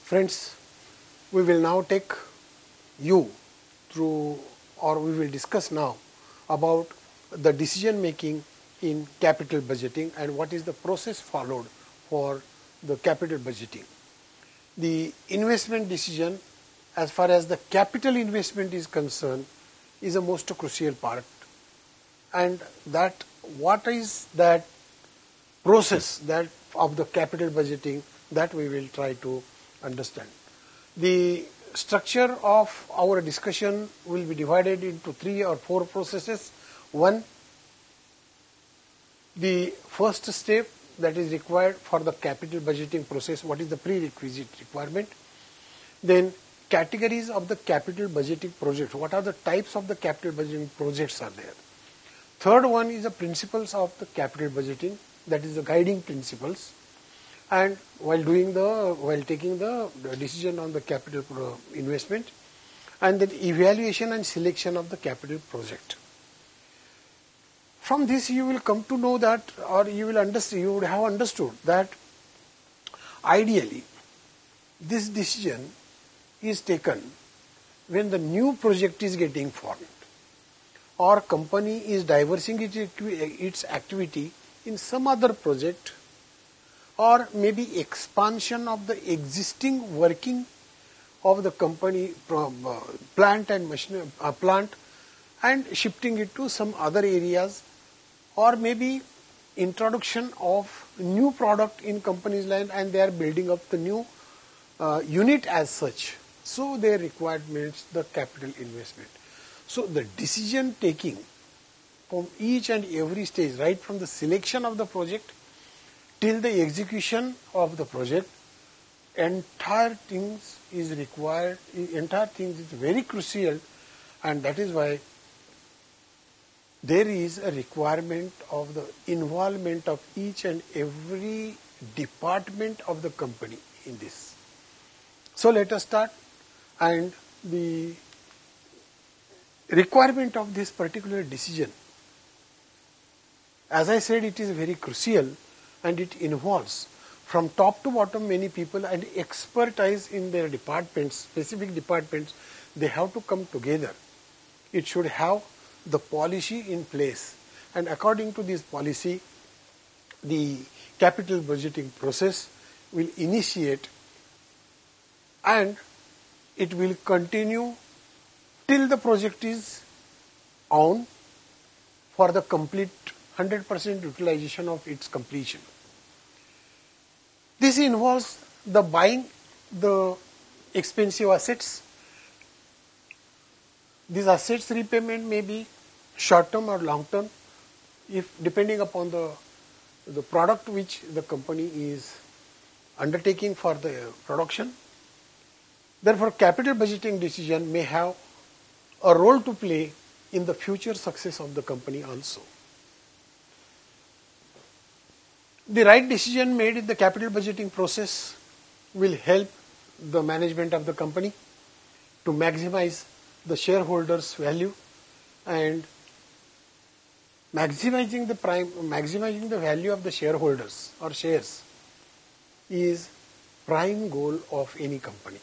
Friends, we will now take you through, or we will discuss now about the decision making in capital budgeting and what is the process followed for the capital budgeting. The investment decision, as far as the capital investment is concerned, is a most crucial part, and that what is that process that of the capital budgeting, that we will try to understand. The structure of our discussion will be divided into 3 or 4 processes. One, the first step that is required for the capital budgeting process, what is the prerequisite requirement. Then categories of the capital budgeting projects, what are the types of the capital budgeting projects are there. Third one is the principles of the capital budgeting, that is the guiding principles, and while taking the decision on the capital investment, and then evaluation and selection of the capital project. From this you will come to know that, or you would have understood that ideally this decision is taken when the new project is getting formed, or company is diversifying its activity in some other project, or maybe expansion of the existing working of the company from plant and shifting it to some other areas, or maybe introduction of new product in company's line and they are building up the new unit as such. So their requirements the capital investment. So the decision taking from each and every stage, right from the selection of the project till the execution of the project, entire things is required, entire things is very crucial, and that is why there is a requirement of the involvement of each and every department of the company in this. So let us start, and the requirement of this particular decision, as I said, it is very crucial and it involves from top to bottom many people and expertise in their departments, specific departments, they have to come together. It should have the policy in place, and according to this policy the capital budgeting process will initiate and it will continue till the project is on for the complete 100% utilization of its completion. This involves the buying the expensive assets. These assets repayment may be short term or long term, if depending upon the product which the company is undertaking for the production. Therefore, capital budgeting decision may have a role to play in the future success of the company also. The right decision made in the capital budgeting process will help the management of the company to maximize the shareholders' value, and maximizing the value of the shareholders or shares is prime goal of any company.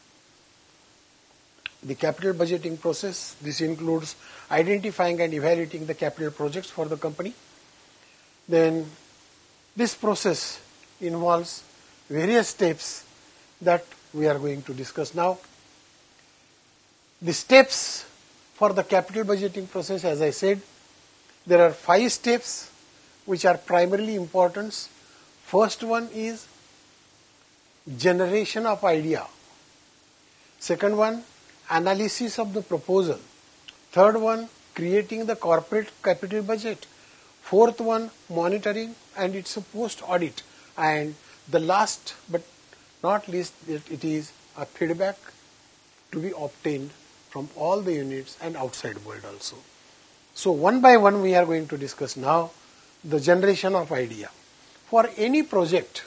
The capital budgeting process, this includes identifying and evaluating the capital projects for the company. Then this process involves various steps that we are going to discuss now. The steps for the capital budgeting process, as I said, there are 5 steps which are primarily important. First one is generation of idea. Second one, analysis of the proposal. Third one, creating the corporate capital budget. Fourth one, monitoring and its post audit. And the last but not least, it is a feedback to be obtained from all the units and outside world also. So one by one we are going to discuss now the generation of idea. For any project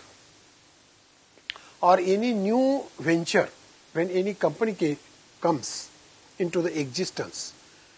or any new venture, when any company comes into the existence,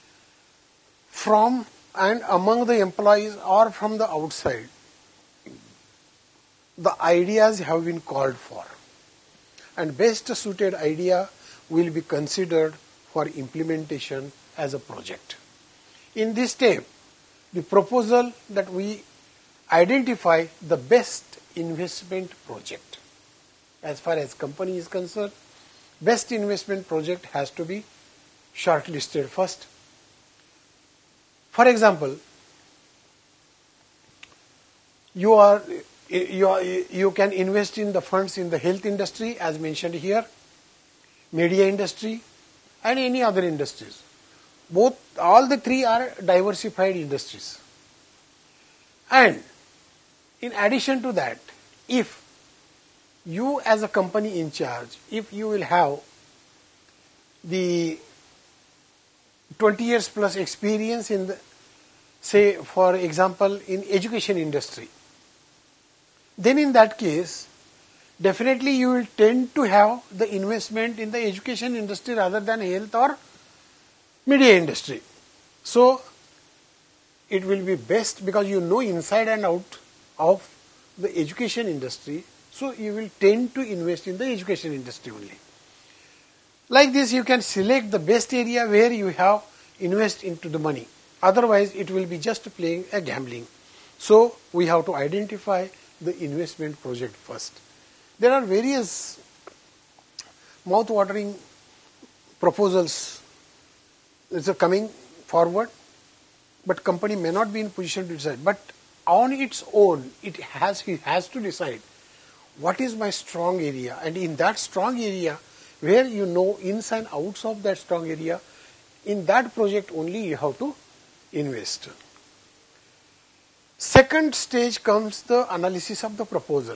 from and among the employees or from the outside, the ideas have been called for. and best suited idea will be considered for implementation as a project. In this step, the proposal that we identify the best investment project. As far as company is concerned, best investment project has to be shortlisted first. For example, you can invest in the funds in the health industry as mentioned here, media industry and any other industries. All the three are diversified industries. And in addition to that, if you as a company in charge, if you will have the 20 years plus experience in the, say for example in education industry, then in that case definitely you will tend to have the investment in the education industry rather than health or media industry. So it will be best because you know inside and out of the education industry, so you will tend to invest in the education industry only. Like this you can select the best area where you have invest into the money. Otherwise it will be just playing a gambling. So we have to identify the investment project first. There are various mouth-watering proposals that are coming forward, but company may not be in position to decide. But on its own, it has to decide what is my strong area, and in that strong area, where you know ins and outs of that strong area, in that project only you have to invest. Second stage comes the analysis of the proposal.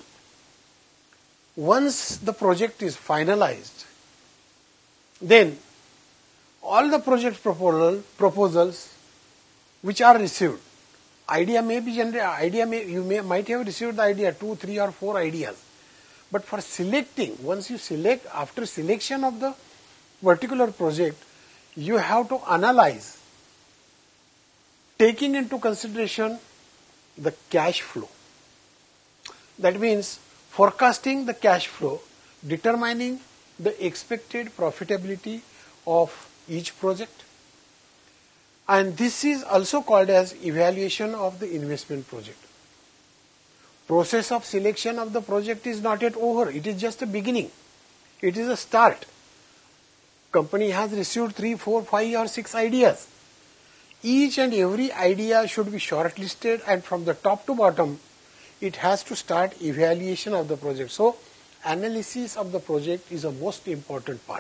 Once the project is finalized, then all the project proposals which are received, idea may be generated, might have received the idea, 2, 3 or 4 ideas. But for selecting, once you select, after selection of the particular project, you have to analyze, taking into consideration the cash flow. That means forecasting the cash flow, determining the expected profitability of each project. And this is also called as evaluation of the investment project. Process of selection of the project is not yet over. It is just a beginning. It is a start. Company has received 3, 4, 5 or 6 ideas. Each and every idea should be shortlisted, and from the top to bottom, it has to start evaluation of the project. So, analysis of the project is a most important part.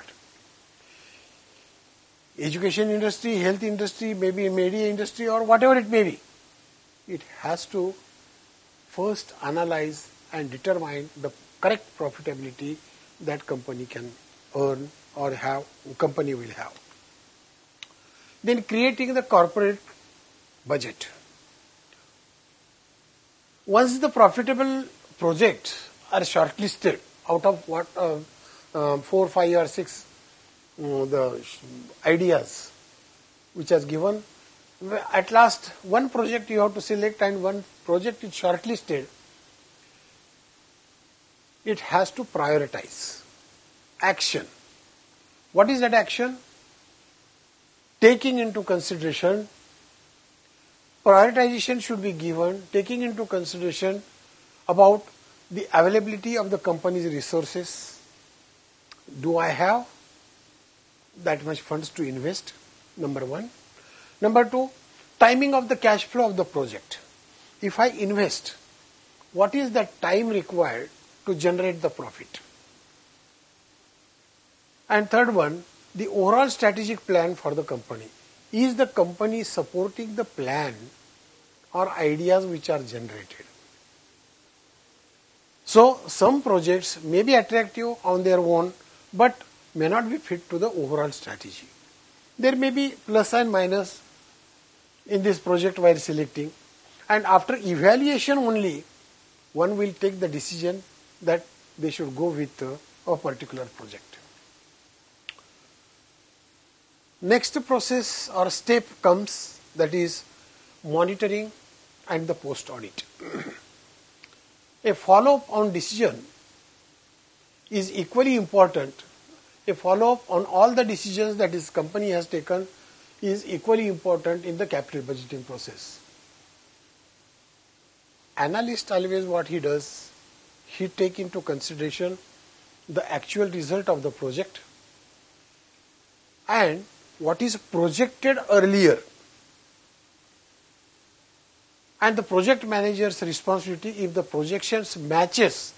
Education industry, health industry, maybe media industry or whatever it may be, it has to first analyze and determine the correct profitability that company can earn or company will have. Then creating the corporate budget. Once the profitable projects are shortlisted out of what 4, 5 or 6 the ideas which has given, at last one project you have to select, and one project is shortlisted, it has to prioritize action. What is that action? Taking into consideration, prioritization should be given taking into consideration about the availability of the company's resources. Do I have that much funds to invest? Number one. Number two, timing of the cash flow of the project. If I invest, what is the time required to generate the profit? And third one, the overall strategic plan for the company. Is the company supporting the plan or ideas which are generated? So, some projects may be attractive on their own, but may not be fit to the overall strategy. There may be plus and minus in this project while selecting, and after evaluation only, one will take the decision that they should go with a particular project. Next process or step comes, that is monitoring and the post audit. A follow-up on decision is equally important. A follow-up on all the decisions that this company has taken is equally important in the capital budgeting process. Analyst always what he does, he take into consideration the actual result of the project and what is projected earlier, and the project manager's responsibility, if the projections matches,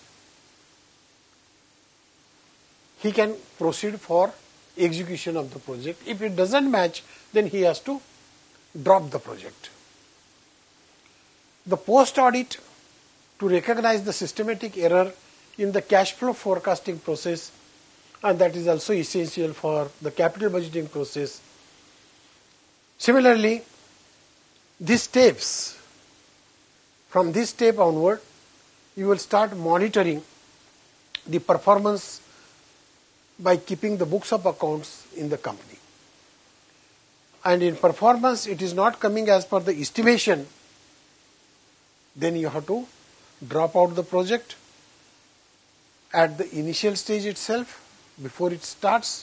he can proceed for execution of the project. If it doesn't match, then he has to drop the project. The post-audit to recognize the systematic error in the cash flow forecasting process, and that is also essential for the capital budgeting process. Similarly, these steps, from this step onward, you will start monitoring the performance by keeping the books of accounts in the company. And in performance, it is not coming as per the estimation, then you have to drop out the project at the initial stage itself, before it starts.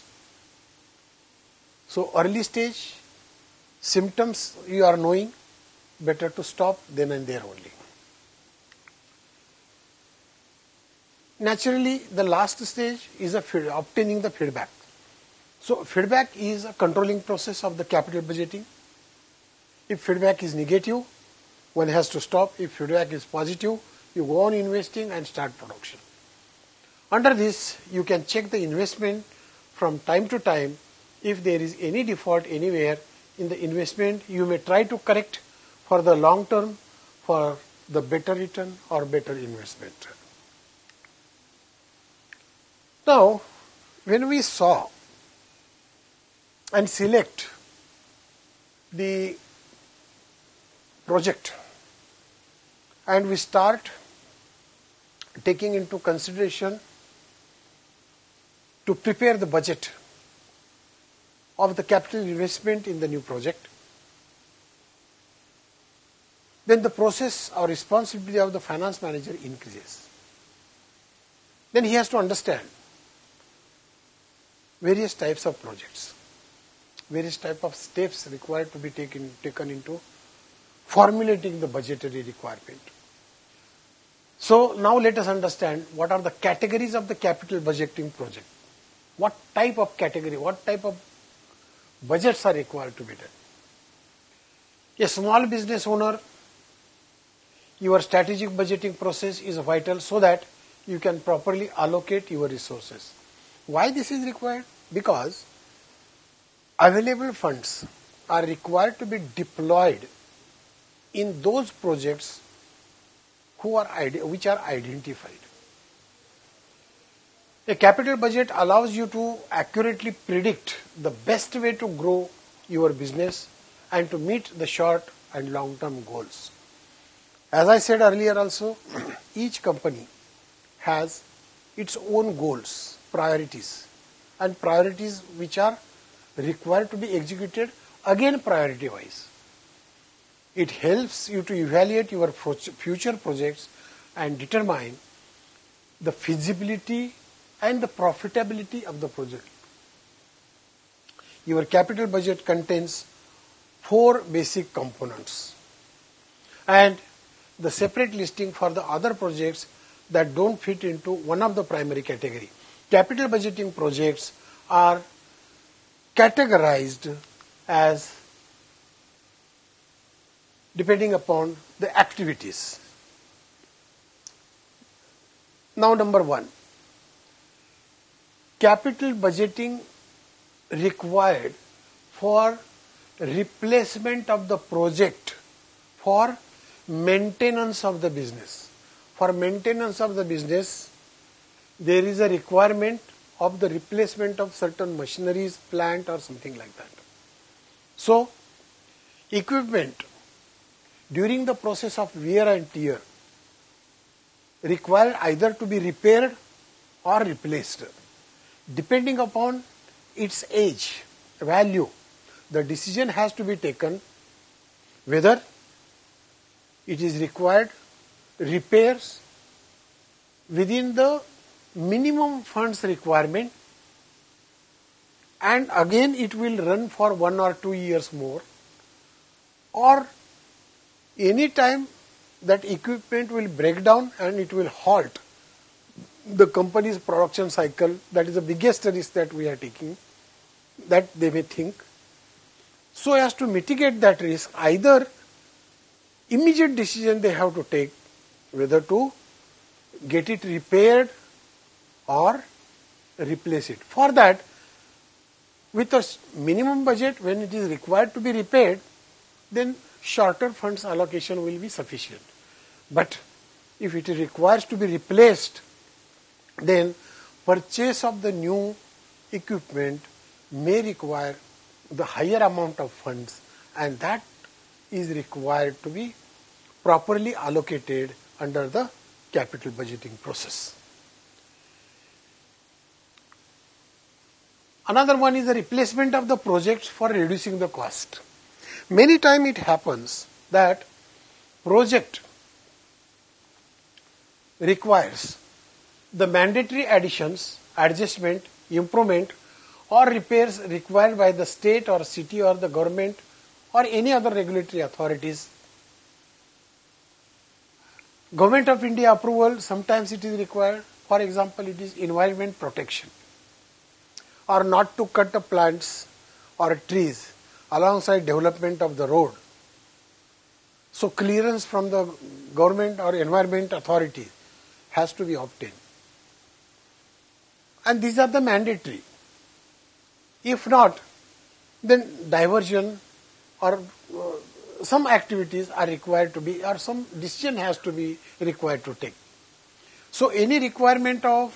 So early stage, symptoms you are knowing, better to stop then and there only. Naturally, the last stage is obtaining the feedback. So feedback is a controlling process of the capital budgeting. If feedback is negative, one has to stop. If feedback is positive, you go on investing and start production. Under this, you can check the investment from time to time. If there is any default anywhere in the investment, you may try to correct for the long term, for the better return or better investment. Now, when we saw and select the project and we start taking into consideration to prepare the budget of the capital investment in the new project, then the process or responsibility of the finance manager increases. Then he has to understand various types of projects, various types of steps required to be taken into formulating the budgetary requirement. So now let us understand what are the categories of the capital budgeting project. What type of category, what type of budgets are required to be done. A small business owner, your strategic budgeting process is vital so that you can properly allocate your resources. Why this is required? Because available funds are required to be deployed in those projects which are identified. A capital budget allows you to accurately predict the best way to grow your business and to meet the short and long-term goals. As I said earlier also, each company has its own goals, priorities, and priorities which are required to be executed again priority wise. It helps you to evaluate your future projects and determine the feasibility and the profitability of the project. Your capital budget contains 4 basic components and the separate listing for the other projects that don't fit into one of the primary category. Capital budgeting projects are categorized as depending upon the activities. Now number 1, capital budgeting required for replacement of the project for maintenance of the business. For maintenance of the business, there is a requirement of the replacement of certain machineries, plant or something like that. So, equipment during the process of wear and tear required either to be repaired or replaced. Depending upon its age, value, the decision has to be taken whether it is required repairs within the minimum funds requirement, and again it will run for 1 or 2 years more, or any time that equipment will break down and it will halt the company's production cycle. That is the biggest risk that we are taking, that they may think. So as to mitigate that risk, either immediate decision they have to take whether to get it repaired or replace it. For that, with a minimum budget, when it is required to be repaired, then shorter funds allocation will be sufficient. But if it requires to be replaced, then purchase of the new equipment may require the higher amount of funds, and that is required to be properly allocated under the capital budgeting process. Another one is the replacement of the projects for reducing the cost. Many times it happens that project requires the mandatory additions, adjustment, improvement or repairs required by the state or city or the government or any other regulatory authorities. Government of India approval, sometimes it is required. For example, it is environment protection, or not to cut the plants or trees alongside development of the road. So clearance from the government or environment authority has to be obtained. And these are the mandatory. If not, then diversion or some activities are required to be, or some decision has to be required to take. So any requirement of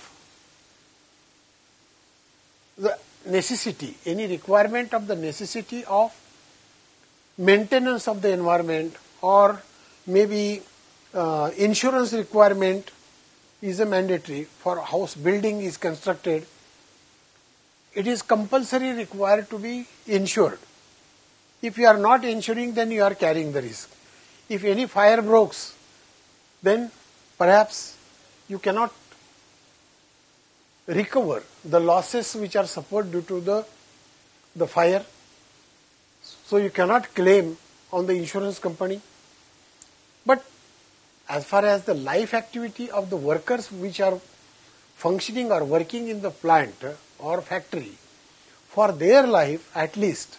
the necessity, any requirement of the necessity of maintenance of the environment, or maybe insurance requirement is a mandatory for house building is constructed. It is compulsory required to be insured. If you are not insuring, then you are carrying the risk. If any fire breaks, then perhaps you cannot recover the losses which are suffered due to the fire. So you cannot claim on the insurance company. But as far as the life activity of the workers which are functioning or working in the plant or factory, for their life at least,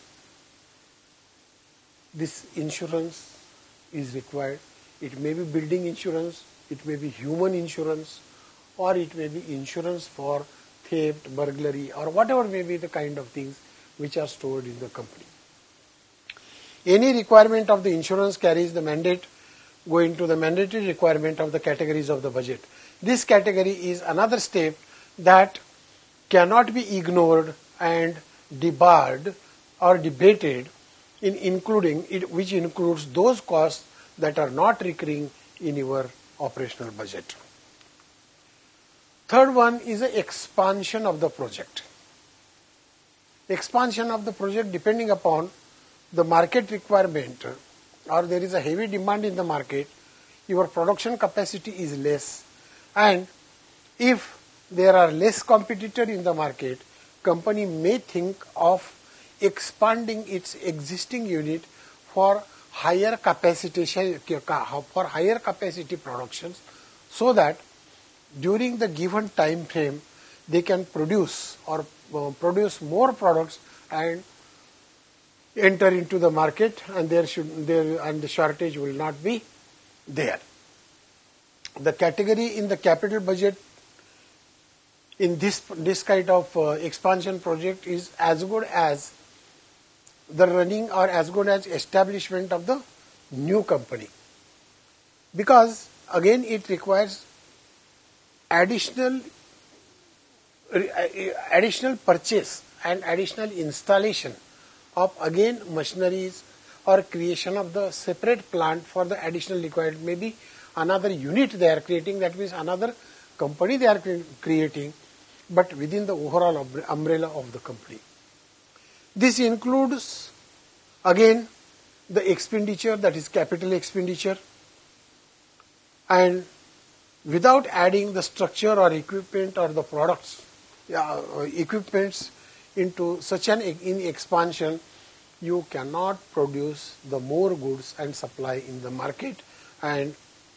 this insurance is required. It may be building insurance, it may be human insurance, or it may be insurance for theft, burglary, or whatever may be the kind of things which are stored in the company. Any requirement of the insurance carries the mandate, go into the mandatory requirement of the categories of the budget. This category is another step that cannot be ignored and debarred or debated in including it, which includes those costs that are not recurring in your operational budget. Third one is the expansion of the project. Expansion of the project depending upon the market requirement, or there is a heavy demand in the market, your production capacity is less, and if there are less competitors in the market, company may think of expanding its existing unit for higher capacity productions, so that during the given time frame they can produce or produce more products and enter into the market, and the shortage will not be there. The category in the capital budget in this kind of expansion project is as good as the running or as good as establishment of the new company, because again it requires additional purchase and additional installation of again machineries or creation of the separate plant for the additional required, maybe another unit they are creating, that means another company they are creating, but within the overall umbrella of the company. This includes again the expenditure, that is capital expenditure, and without adding the structure or equipment or the products, equipments into such an in expansion, you cannot produce the more goods and supply in the market, and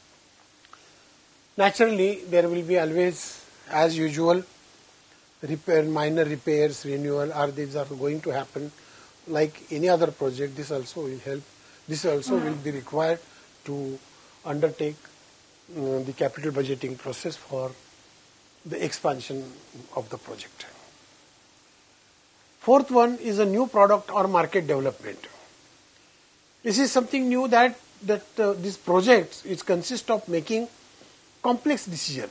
naturally there will be always, as usual, minor repairs, renewal, or these are going to happen like any other project. This also will help. This also will be required to undertake the capital budgeting process for the expansion of the project. Fourth one is a new product or market development. This is something new that these projects, it consists of making complex decision.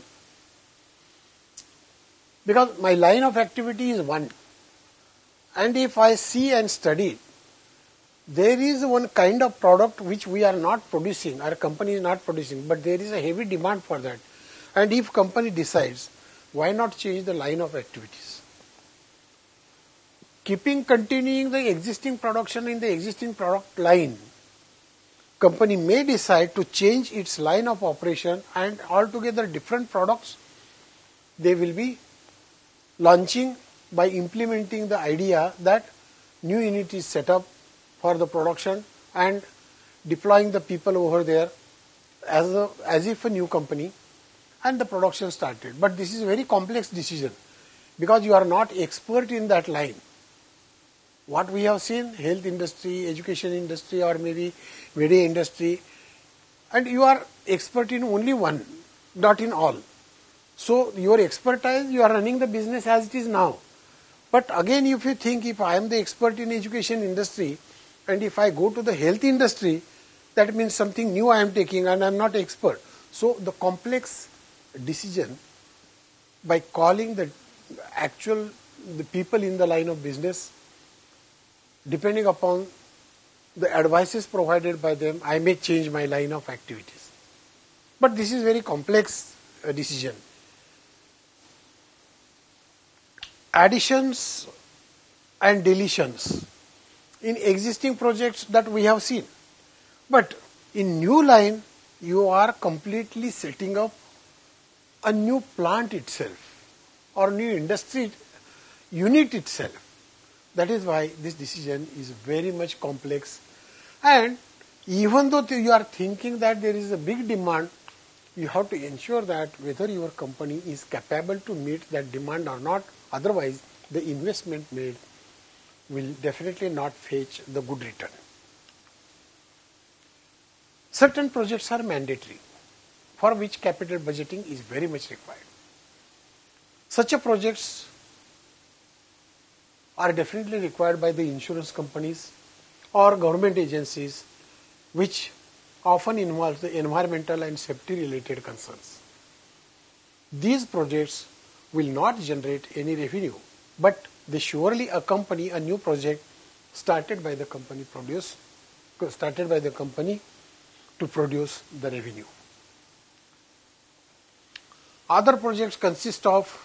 Because my line of activity is one, and if I see and study, there is one kind of product which we are not producing, our company is not producing, but there is a heavy demand for that. And if company decides, why not change the line of activities? Continuing the existing production in the existing product line, company may decide to change its line of operation and altogether different products they will be launching by implementing the idea that new unit is set up for the production and deploying the people over there as if a new company, and the production started. But this is a very complex decision because you are not expert in that line. What we have seen, health industry, education industry, or maybe media industry, and you are expert in only one, not in all. So your expertise, you are running the business as it is now. But again, if you think, if I am the expert in education industry and if I go to the health industry, that means something new I am taking and I am not expert. So the complex decision, by calling the people in the line of business, depending upon the advices provided by them, I may change my line of activities. But this is very complex decision. Additions and deletions in existing projects that we have seen. But in new line, you are completely setting up a new plant itself or new industry unit itself. That is why this decision is very much complex. And even though you are thinking that there is a big demand, you have to ensure that whether your company is capable to meet that demand or not. Otherwise, the investment made will definitely not fetch the good return. Certain projects are mandatory, for which capital budgeting is very much required. Such projects are definitely required by the insurance companies or government agencies, which often involve the environmental and safety related concerns. These projects will not generate any revenue, but they surely accompany a new project started by the company to produce the revenue. Other projects consist of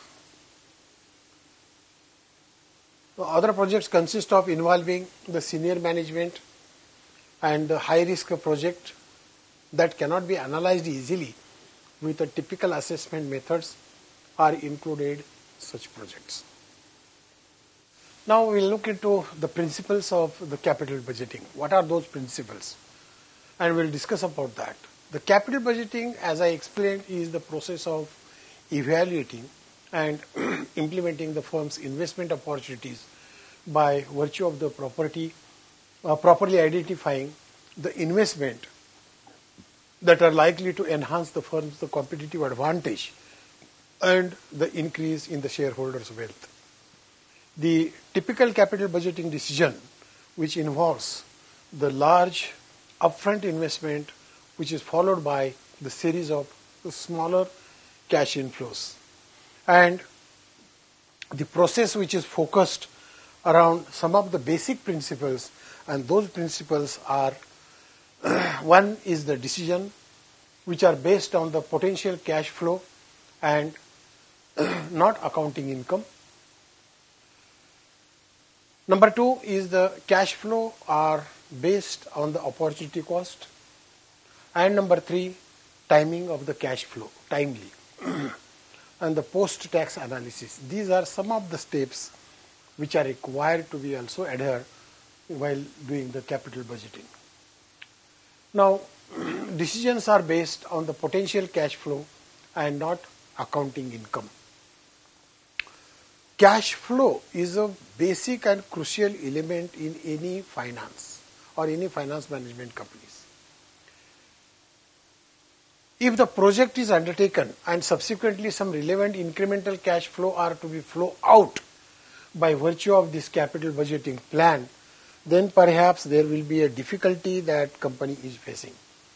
involving the senior management, and the high risk project that cannot be analyzed easily with the typical assessment methods are included such projects. Now we will look into the principles of the capital budgeting. What are those principles? And we will discuss about that. The capital budgeting, as I explained, is the process of evaluating and implementing the firm's investment opportunities by virtue of the properly identifying the investment that are likely to enhance the firm's competitive advantage and the increase in the shareholders' wealth. The typical capital budgeting decision, which involves the large upfront investment, which is followed by the series of smaller cash inflows, and the process which is focused around some of the basic principles, and those principles are one is the decision which are based on the potential cash flow and not accounting income. Number two is the cash flow are based on the opportunity cost. And number three, timing of the cash flow. timely and the post-tax analysis. These are some of the steps which are required to be also adhered while doing the capital budgeting. Now, decisions are based on the potential cash flow and not accounting income. Cash flow is a basic and crucial element in any finance or any finance management companies. If the project is undertaken and subsequently some relevant incremental cash flow are to be flow out by virtue of this capital budgeting plan, then perhaps there will be a difficulty that company is facing.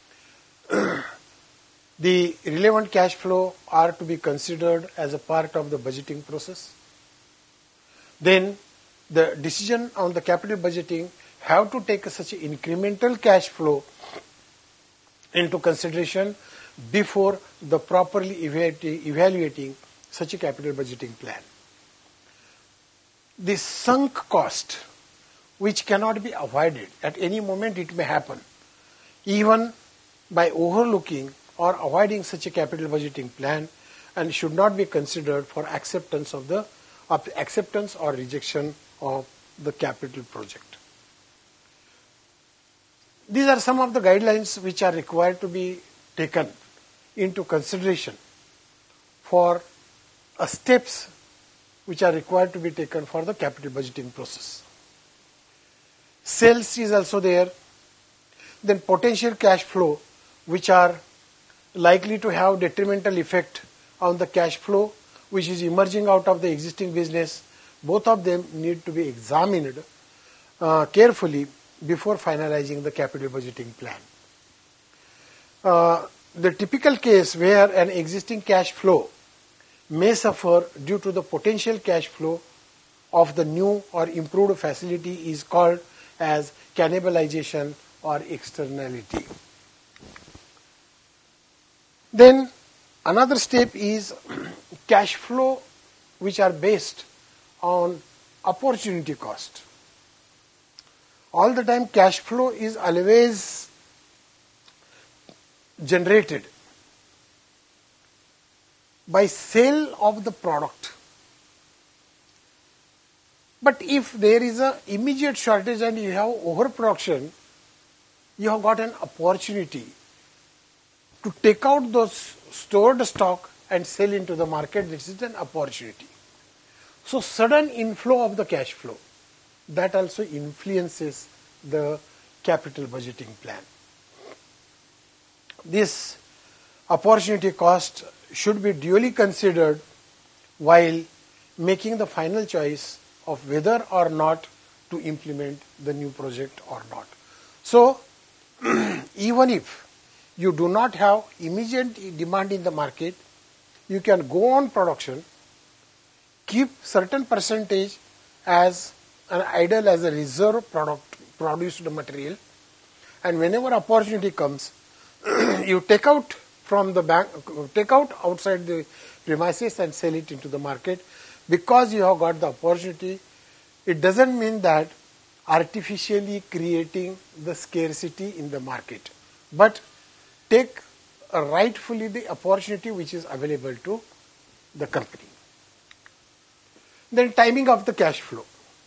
The relevant cash flow are to be considered as a part of the budgeting process. Then the decision on the capital budgeting have to take such an incremental cash flow into consideration before the properly evaluating such a capital budgeting plan. The sunk cost, which cannot be avoided, at any moment it may happen, even by overlooking or avoiding such a capital budgeting plan, and should not be considered for acceptance or rejection of the capital project. These are some of the guidelines which are required to be taken into consideration for steps which are required to be taken for the capital budgeting process. Sales is also there. Then potential cash flow, which are likely to have detrimental effect on the cash flow which is emerging out of the existing business. Both of them need to be examined carefully before finalizing the capital budgeting plan. The typical case where an existing cash flow may suffer due to the potential cash flow of the new or improved facility is called as cannibalization or externality. Then another step is cash flow which are based on opportunity cost. All the time cash flow is always generated by sale of the product. But if there is an immediate shortage and you have overproduction, you have got an opportunity to take out those stored stock and sell into the market. This is an opportunity. So sudden inflow of the cash flow, that also influences the capital budgeting plan. This opportunity cost should be duly considered while making the final choice of whether or not to implement the new project or not. So, even if you do not have immediate demand in the market, you can go on production, keep certain percentage as an idle as a reserve produced material, and whenever opportunity comes, you take out from the bank, take out outside the premises and sell it into the market. Because you have got the opportunity, it doesn't mean that artificially creating the scarcity in the market, but take rightfully the opportunity which is available to the company. Then timing of the cash flow.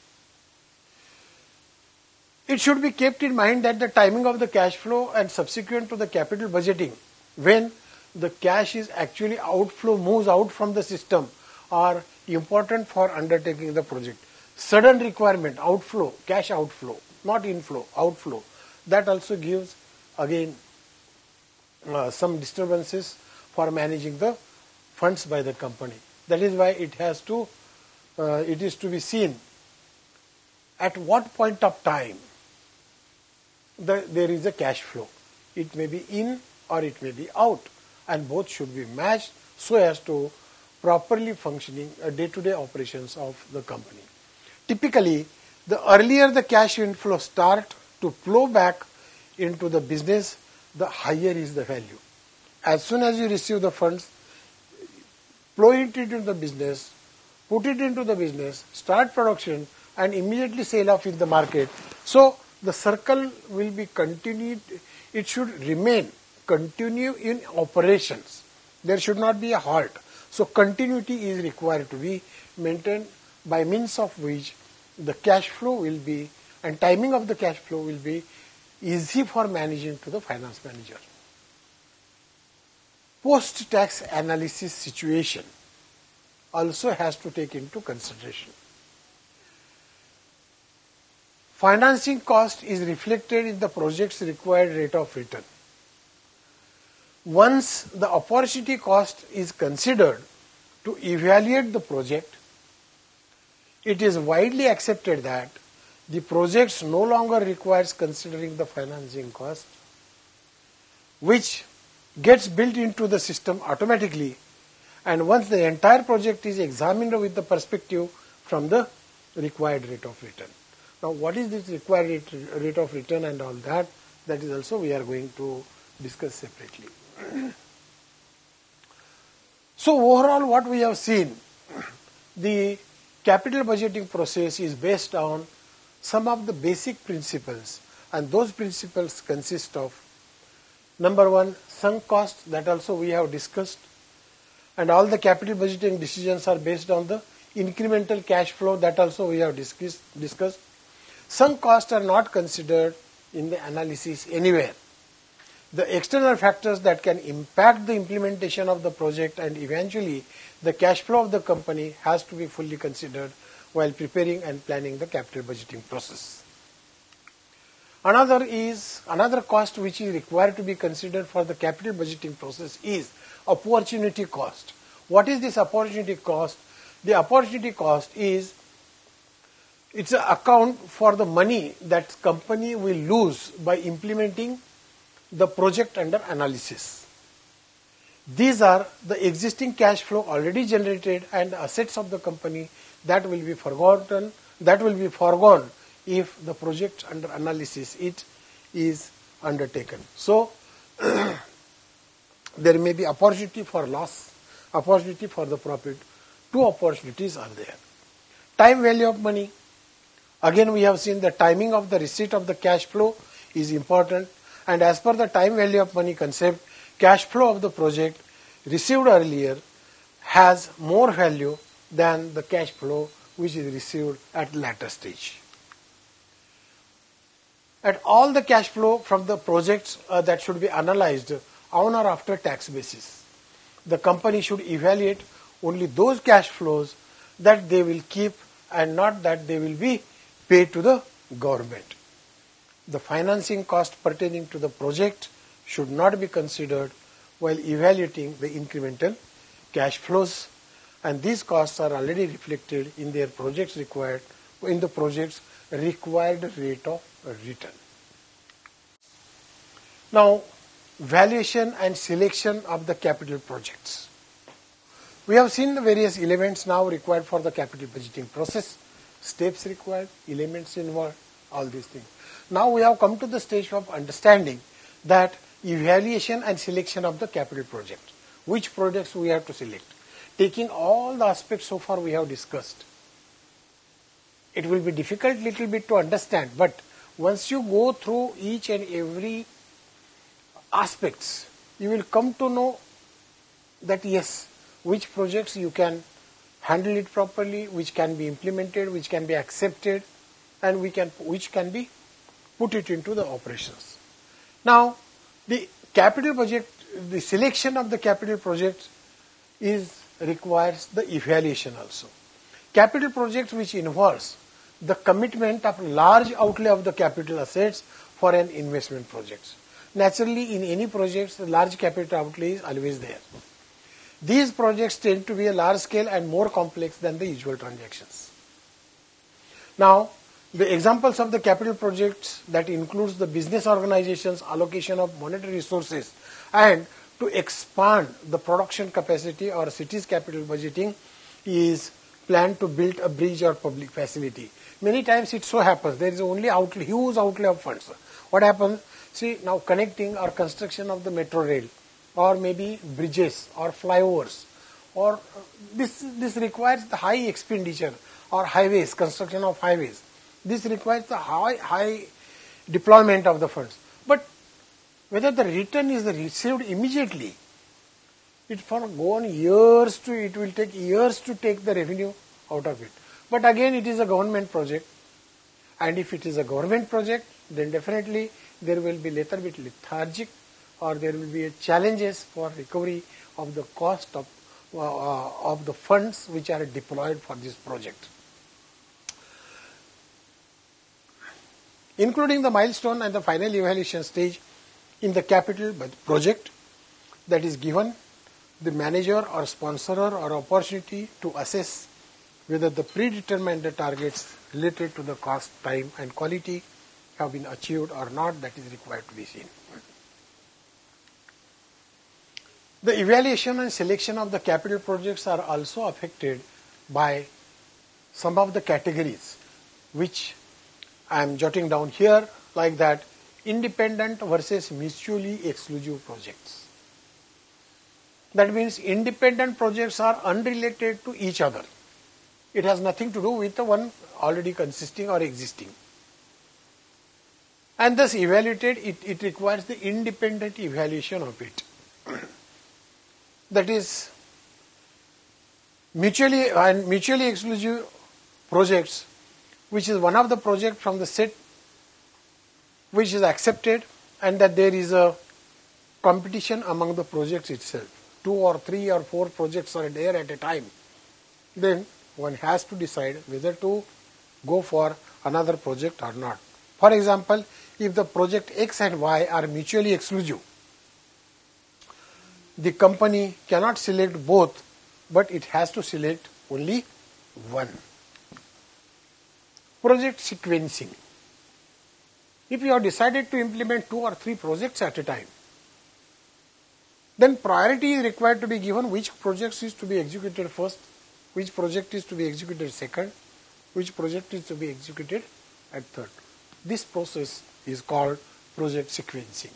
It should be kept in mind that the timing of the cash flow and subsequent to the capital budgeting, when the cash is actually outflow, moves out from the system, are important for undertaking the project. Sudden requirement, outflow, cash outflow, not inflow, outflow, that also gives again some disturbances for managing the funds by the company. That is why it is to be seen at what point of time there is a cash flow. It may be in or it may be out, and both should be matched so as to properly functioning day-to-day operations of the company. Typically, the earlier the cash inflow start to flow back into the business, the higher is the value. As soon as you receive the funds, flow it into the business, put it into the business, start production, and immediately sell off in the market. So the circle will be continued. It should continue in operations. There should not be a halt. So continuity is required to be maintained, by means of which the cash flow will be, and timing of the cash flow will be easy for managing to the finance manager. Post-tax analysis situation also has to take into consideration. Financing cost is reflected in the project's required rate of return. Once the opportunity cost is considered to evaluate the project, it is widely accepted that the project no longer requires considering the financing cost, which gets built into the system automatically, and once the entire project is examined with the perspective from the required rate of return. Now, what is this required rate of return and all that? That is also we are going to discuss separately. So, overall what we have seen, the capital budgeting process is based on some of the basic principles, and those principles consist of: number one, sunk cost, that also we have discussed, and all the capital budgeting decisions are based on the incremental cash flow, that also we have discussed. Sunk costs are not considered in the analysis anywhere. The external factors that can impact the implementation of the project and eventually the cash flow of the company has to be fully considered while preparing and planning the capital budgeting process. Another cost which is required to be considered for the capital budgeting process is opportunity cost. What is this opportunity cost? The opportunity cost is, it's an account for the money that company will lose by implementing the project under analysis. These are the existing cash flow already generated and assets of the company that will be forgone if the project under analysis is undertaken. So, there may be opportunity for loss, opportunity for the profit. Two opportunities are there. Time value of money. Again, we have seen the timing of the receipt of the cash flow is important, and as per the time value of money concept, cash flow of the project received earlier has more value than the cash flow which is received at later stage. At all the cash flow from the projects that should be analyzed on or after tax basis. The company should evaluate only those cash flows that they will keep and not that they will be paid to the government. The financing cost pertaining to the project should not be considered while evaluating the incremental cash flows, and these costs are already reflected in the project's required rate of return. Now, valuation and selection of the capital projects. We have seen the various elements now required for the capital budgeting process, steps required, elements involved, all these things. Now we have come to the stage of understanding that evaluation and selection of the capital project. Which projects we have to select? Taking all the aspects so far we have discussed. It will be difficult little bit to understand, but once you go through each and every aspects, you will come to know that yes, which projects you can handle it properly, which can be implemented, which can be accepted, and which can be put it into the operations. Now, the capital budget, the selection of the capital project requires the evaluation also. Capital project which involves the commitment of large outlay of the capital assets for an investment project. Naturally, in any projects, the large capital outlay is always there. These projects tend to be a large scale and more complex than the usual transactions. Now, the examples of the capital projects that includes the business organization's allocation of monetary resources and to expand the production capacity or city's capital budgeting is planned to build a bridge or public facility. Many times it so happens there is only huge outlay of funds. What happens? See, now connecting or construction of the metro rail or maybe bridges or flyovers, or this requires the high expenditure, or highways, construction of highways. This requires the high deployment of the funds. But whether the return is received immediately It for go on years to, it will take years to take the revenue out of it. But again, it is a government project, and if it is a government project, then definitely there will be little bit lethargic, or there will be challenges for recovery of the cost of the funds which are deployed for this project. Including the milestone and the final evaluation stage in the capital project, that is given the manager or sponsor or opportunity to assess whether the predetermined targets related to the cost, time and quality have been achieved or not. That is required to be seen. The evaluation and selection of the capital projects are also affected by some of the categories which I am jotting down here, like that: independent versus mutually exclusive projects. That means independent projects are unrelated to each other. It has nothing to do with the one already consisting or existing. And thus evaluated, it requires the independent evaluation of it. That is, mutually exclusive projects, which is one of the projects from the set which is accepted, and that there is a competition among the projects itself. 2 or 3 or 4 projects are there at a time. Then one has to decide whether to go for another project or not. For example, if the project X and Y are mutually exclusive, the company cannot select both, but it has to select only one. Project sequencing. If you have decided to implement 2 or 3 projects at a time, then priority is required to be given which project is to be executed first, which project is to be executed second, which project is to be executed at third. This process is called project sequencing.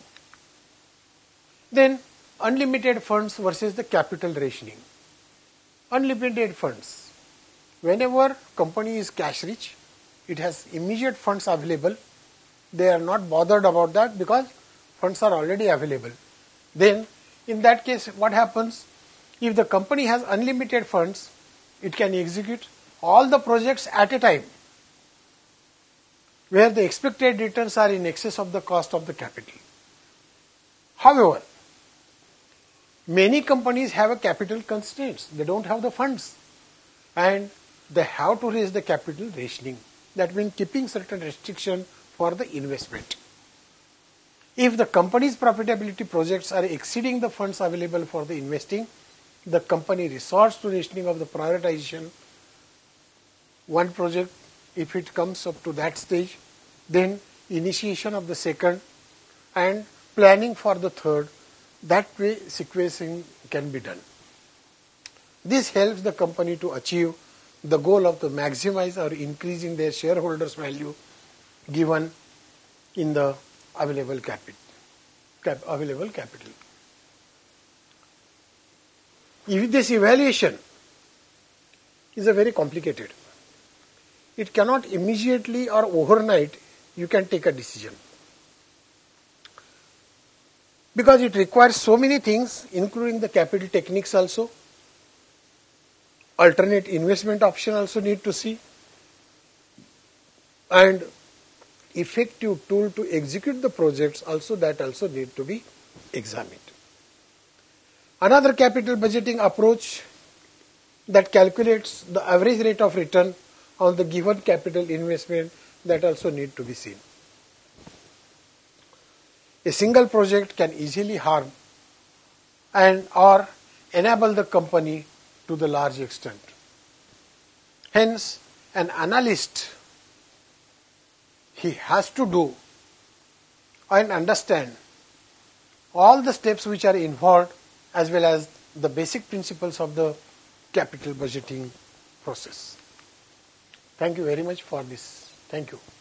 Then unlimited funds versus the capital rationing. Unlimited funds. Whenever company is cash rich, it has immediate funds available. They are not bothered about that because funds are already available. Then in that case, what happens? If the company has unlimited funds, it can execute all the projects at a time, where the expected returns are in excess of the cost of the capital. However, many companies have a capital constraints. They don't have the funds, and they have to raise the capital rationing. That means keeping certain restriction for the investment. If the company's profitability projects are exceeding the funds available for the investing, the company resorts to rationing of the prioritization. One project, if it comes up to that stage, then initiation of the second and planning for the third. That way sequencing can be done. This helps the company to achieve the goal of the maximize or increasing their shareholders' value given in the available capital. If this evaluation is a very complicated, it cannot immediately or overnight you can take a decision, because it requires so many things, including the capital techniques also. Alternate investment option also need to see, and effective tool to execute the projects also, that also need to be examined. Another capital budgeting approach that calculates the average rate of return on the given capital investment, that also need to be seen. A single project can easily harm and or enable the company to the large extent. Hence, an analyst, he has to do and understand all the steps which are involved, as well as the basic principles of the capital budgeting process. Thank you very much for this. Thank you.